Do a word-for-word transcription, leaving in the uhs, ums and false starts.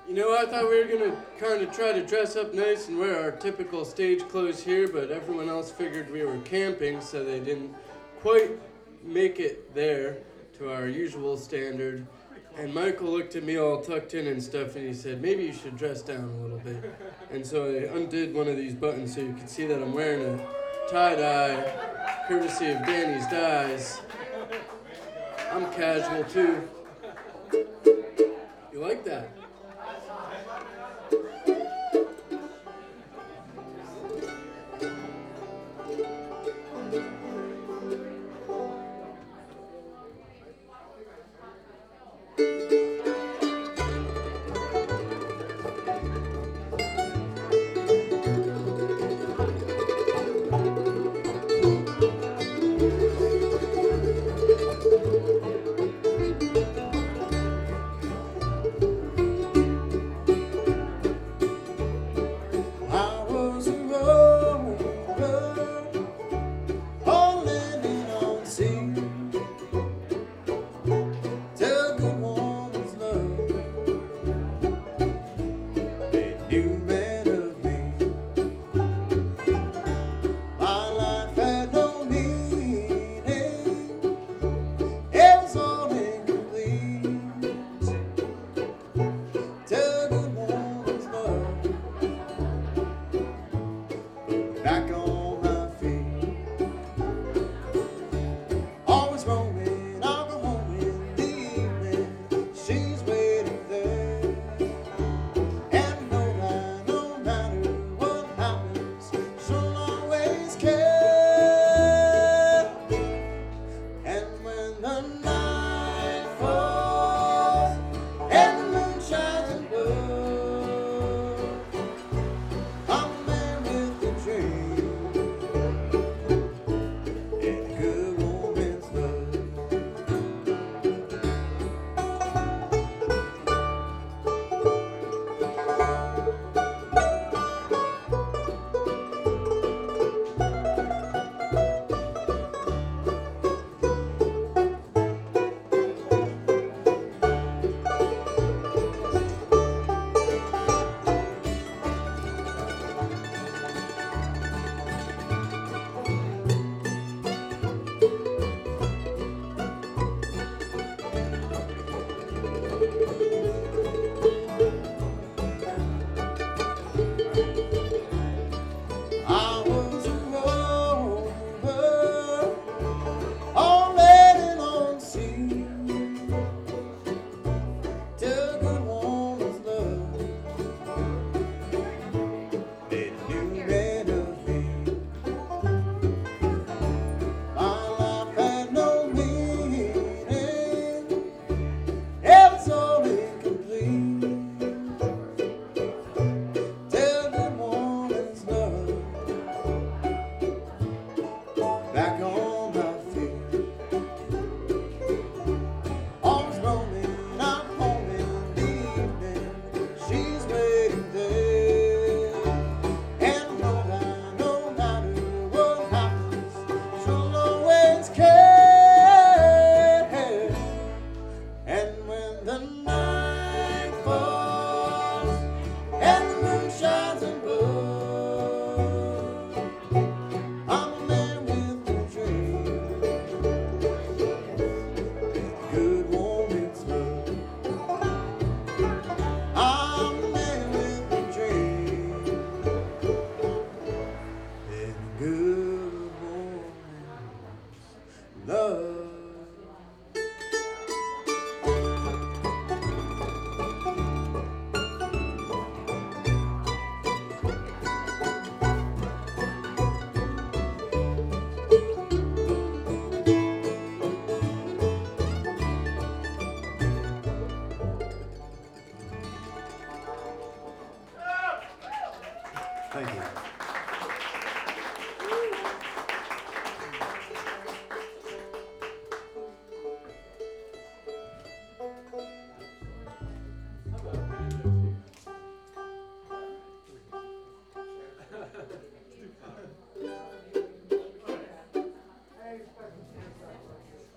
You know, I thought we were gonna kind of try to dress up nice and wear our typical stage clothes here, but everyone else figured we were camping, so they didn't quite make it there to our usual standard. And Michael looked at me all tucked in and stuff, and he said, maybe you should dress down a little bit. And so I undid one of these buttons so you could see that I'm wearing a tie-dye, courtesy of Danny's Dyes. I'm casual, too. You like that?